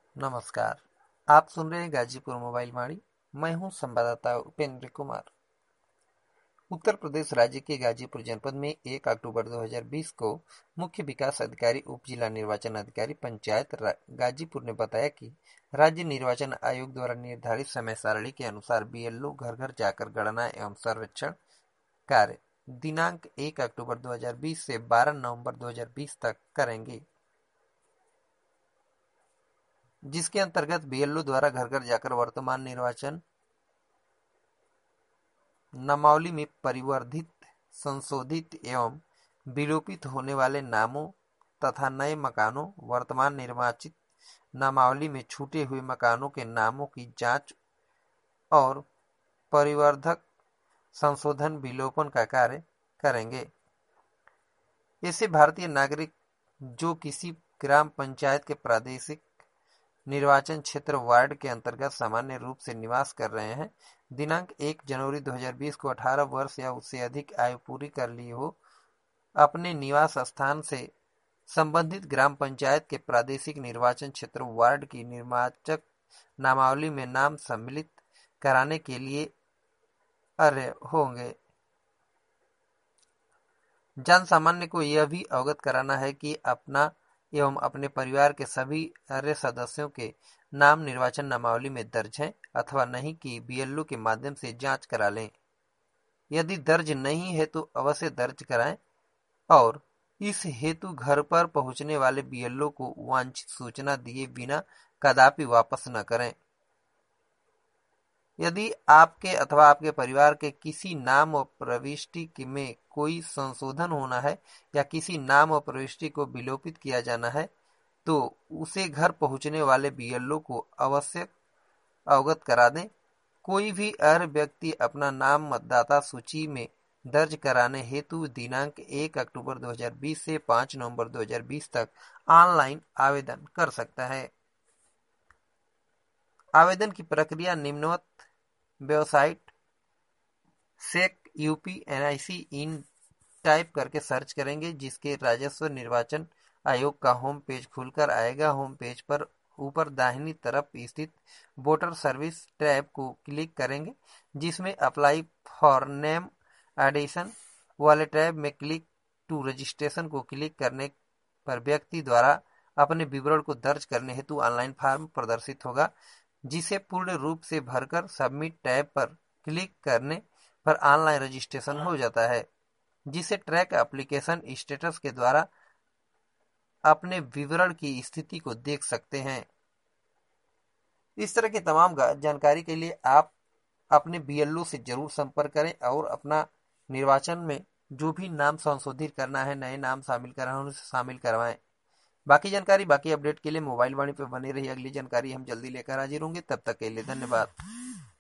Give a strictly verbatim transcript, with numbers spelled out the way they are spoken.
नमस्कार। आप सुन रहे हैं गाजीपुर मोबाइल वाणी। मैं हूं संवाददाता उपेंद्र कुमार। उत्तर प्रदेश राज्य के गाजीपुर जनपद में एक अक्टूबर दो हज़ार बीस को मुख्य विकास अधिकारी उप जिला निर्वाचन अधिकारी पंचायत गाजीपुर ने बताया कि राज्य निर्वाचन आयोग द्वारा निर्धारित समय सारणी के अनुसार बीएलओ घर घर जाकर गणना एवं सर्वेक्षण कार्य दिनांक एक अक्टूबर दो हज़ार बीस से बारह नवंबर दो हज़ार बीस तक करेंगे, जिसके अंतर्गत बीएलओ द्वारा घर घर जाकर वर्तमान निर्वाचन नामावली में परिवर्धित, संशोधित एवं विलोपित होने वाले नामों तथा नए मकानों, वर्तमान निर्वाचित नामावली में छूटे हुए मकानों के नामों की जांच और परिवर्धक संशोधन विलोपन का कार्य करेंगे। इससे भारतीय नागरिक जो किसी ग्राम पंचायत के प्रादेशिक निर्वाचन क्षेत्र वार्ड के अंतर्गत सामान्य रूप से निवास कर रहे हैं, दिनांक एक जनवरी दो हज़ार बीस को अठारह वर्ष या उससे अधिक आयु पूरी कर ली हो, अपने निवास स्थान से संबंधित ग्राम पंचायत के प्रादेशिक निर्वाचन क्षेत्र वार्ड की निर्वाचक नामावली में नाम सम्मिलित कराने के लिए अर्ह होंगे। जन सामान्य को यह भी अवगत कराना है कि अपना एवं अपने परिवार के सभी अर्ह सदस्यों के नाम निर्वाचन नामावली में दर्ज हैं अथवा नहीं कि बीएलओ के माध्यम से जांच करा लें। यदि दर्ज नहीं है तो अवश्य दर्ज कराएं और इस हेतु घर पर पहुंचने वाले बीएलओ को वांछित सूचना दिए बिना कदापि वापस न करें। यदि आपके अथवा आपके परिवार के किसी नाम और प्रविष्टि में कोई संशोधन होना है या किसी नाम और प्रविष्टि को विलोपित किया जाना है तो उसे घर पहुंचने वाले बीएलओ को अवश्य अवगत करा दें। कोई भी अर्ह व्यक्ति अपना नाम मतदाता सूची में दर्ज कराने हेतु दिनांक एक अक्टूबर दो हज़ार बीस से पाँच नवंबर दो हज़ार बीस तक ऑनलाइन आवेदन कर सकता है। आवेदन की प्रक्रिया निम्नवत website sec UP NIC in type करके सर्च करेंगे, जिसके राजस्व निर्वाचन आयोग का होम पेज खुलकर आएगा। होम पेज पर ऊपर दाहिनी तरफ स्थित वोटर सर्विस टैब को क्लिक करेंगे, जिसमें अप्लाई फॉर नेम एडिशन वाले टैब में क्लिक टू रजिस्ट्रेशन को क्लिक करने पर व्यक्ति द्वारा अपने विवरण को दर्ज करने हेतु ऑनलाइन फॉर्म प्रदर्शित होगा, जिसे पूर्ण रूप से भरकर सबमिट टैब पर क्लिक करने पर ऑनलाइन रजिस्ट्रेशन हो जाता है, जिसे ट्रैक एप्लीकेशन स्टेटस के द्वारा अपने विवरण की स्थिति को देख सकते हैं। इस तरह की तमाम जानकारी के लिए आप अपने बीएलओ से जरूर संपर्क करें और अपना निर्वाचन में जो भी नाम संशोधित करना है, नए नाम शामिल कराना है, उसे शामिल करवाएं। बाकी जानकारी, बाकी अपडेट के लिए मोबाइल वाणी पर बने रही। अगली जानकारी हम जल्दी लेकर हाजिर होंगे। तब तक के लिए धन्यवाद।